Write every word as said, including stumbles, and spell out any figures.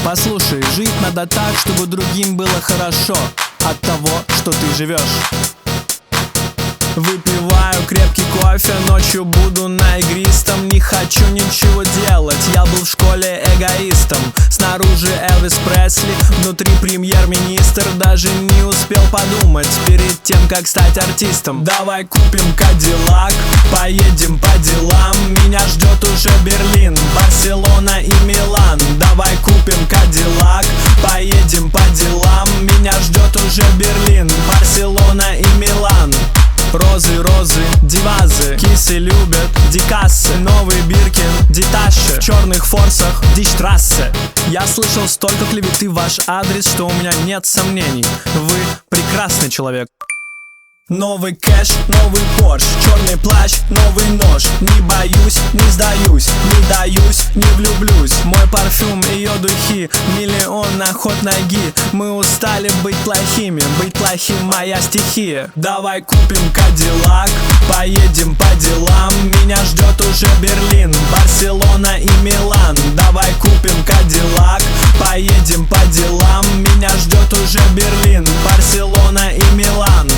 Послушай, жить надо так, чтобы другим было хорошо от того, что ты живешь. Выпиваю крепкий кофе, ночью буду на игристом. Не хочу ничего делать, я был в школе эгоистом. Снаружи Элвис Пресли, внутри премьер-министр. Даже не успел подумать перед тем, как стать артистом. Давай купим Кадиллак, поедем по делам. Меня ждет уже Берлин, Барселона и Милан. Давай купим Кадиллак, поедем по делам. Меня ждет уже Берлин, Барселона и Милан. Розы, розы, дивазы, кисы любят дикассы. Новый Биркин, Диташе, в черных форсах, Дичтрассе. Я слышал столько клеветы в ваш адрес, что у меня нет сомнений. Вы прекрасный человек. Новый кэш, новый Порш, черный плащ, новый нож. Не боюсь, не сдаюсь, не даюсь, не влюблюсь. Мой парфюм, ее духи, миллион на ход ноги. Мы устали быть плохими, быть плохим моя стихия. Давай купим Кадиллак, поедем по делам. Меня ждет уже Берлин, Барселона и Милан. Давай купим Кадиллак, поедем по делам. Меня ждет уже Берлин, Барселона и Милан.